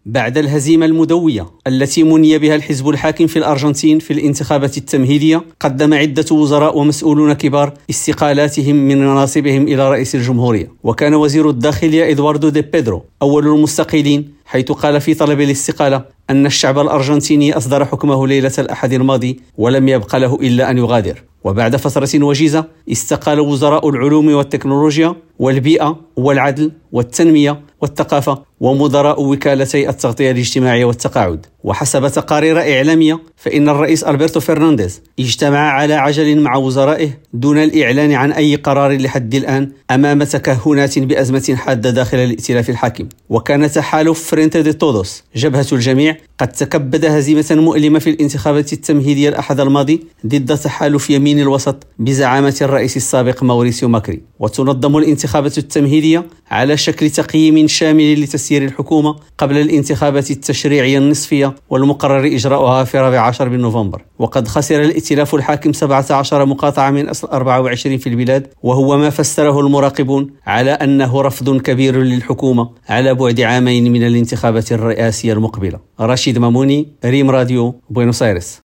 بعد الهزيمة المدوية التي مني بها الحزب الحاكم في الأرجنتين في الانتخابات التمهيدية، قدم عدة وزراء ومسؤولون كبار استقالاتهم من مناصبهم إلى رئيس الجمهورية. وكان وزير الداخلية إدواردو دي بيدرو أول المستقيلين، حيث قال في طلب الاستقالة أن الشعب الأرجنتيني أصدر حكمه ليلة الأحد الماضي ولم يبق له إلا أن يغادر. وبعد فترة وجيزة استقال وزراء العلوم والتكنولوجيا والبيئة والعدل والتنمية والثقافة ومدراء وكالتي التغطية الاجتماعية والتقاعد. وحسب تقارير إعلامية فإن الرئيس ألبرتو فرنانديز اجتمع على عجل مع وزرائه دون الإعلان عن أي قرار لحد الآن أمام تكهنات بأزمة حادة داخل الائتلاف الحاكم. وكان تحالف فرينتي دي تودوس جبهة الجميع قد تكبد هزيمة مؤلمة في الانتخابات التمهيدية الأحد الماضي ضد تحالف يمين الوسط بزعامة الرئيس السابق ماوريسيو ماكري. وتنظم الانتخابات التمهيدية على شكل تقييم شامل لتسيير الحكومة قبل الانتخابات التشريعية النصفية والمقرر إجراؤها في 14 من نوفمبر. وقد خسر الائتلاف الحاكم 17 مقاطعة من أصل 24 في البلاد، وهو ما فسره المراقبون على أنه رفض كبير للحكومة على بعد عامين من الانتخابات الرئاسية المقبلة. رشيد ماموني، ريم راديو، بوينوس آيرس.